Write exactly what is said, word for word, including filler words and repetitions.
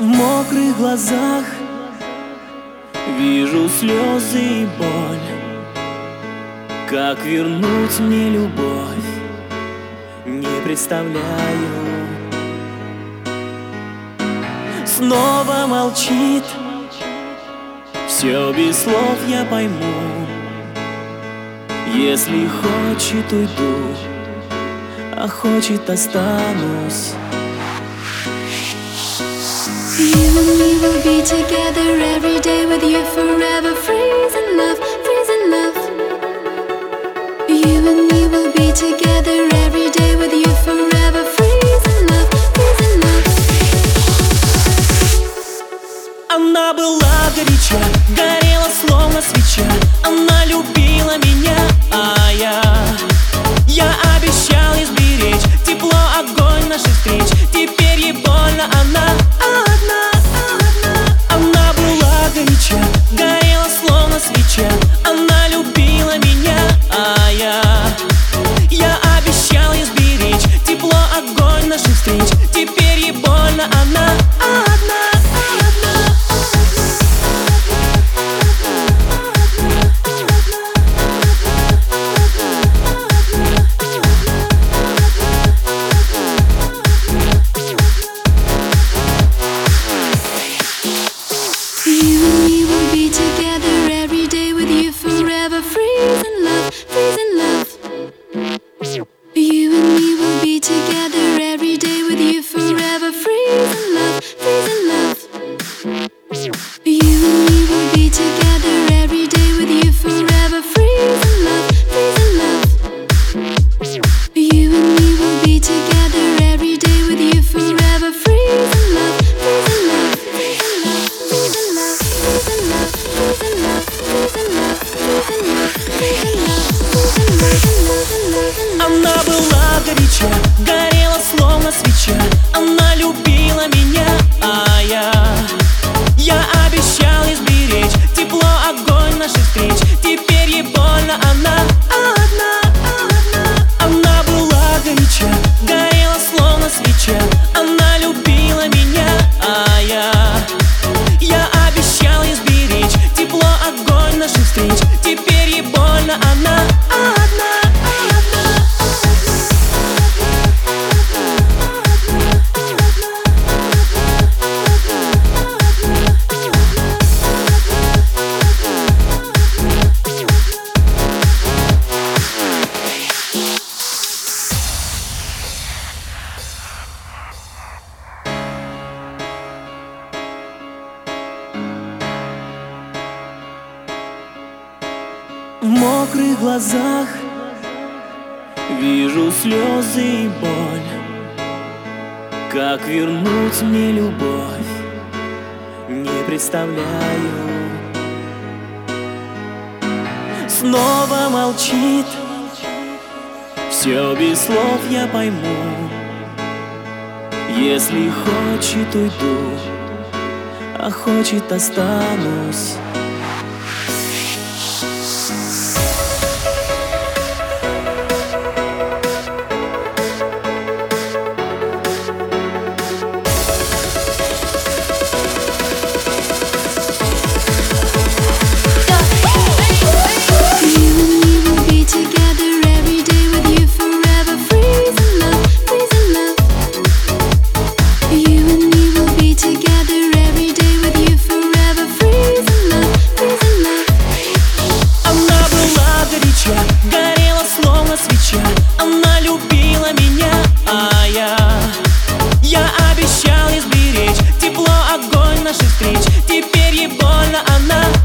В мокрых глазах вижу слезы и боль. Как вернуть мне любовь, не представляю. Снова молчит, все без слов я пойму. Если хочет, уйду, а хочет, останусь. You and me will be together every day, with you forever, freeze in love, freeze in love. You and me will be together every day, with you forever, freeze in love, freeze in love. Она была горяча, горела словно свеча. Она любила меня, а я Я обещал ей сберечь тепло, огонь наших встреч. Теперь ей больно, она одна, одна. Она была горяча, горела словно свеча. Она любила меня, а я Я обещал ей сберечь тепло, огонь наших встреч. Теперь ей больно, она одна. Она была горяча, горела словно свеча. Она любила меня, а я Я обещал ей сберечь тепло, огонь наших встреч. Теперь ей больно, она одна, одна. Она была горяча, горела словно свеча. Она любила меня, а я Я обещал ей сберечь тепло, огонь наших встреч. Теперь ей больно, она одна. В мокрых глазах вижу слезы и боль. Как вернуть мне любовь, не представляю. Снова молчит, все без слов я пойму. Если хочет, уйду, а хочет, останусь. Горела словно свеча. Она любила меня, а я Я обещал ей сберечь тепло, огонь наших встреч. Теперь ей больно, она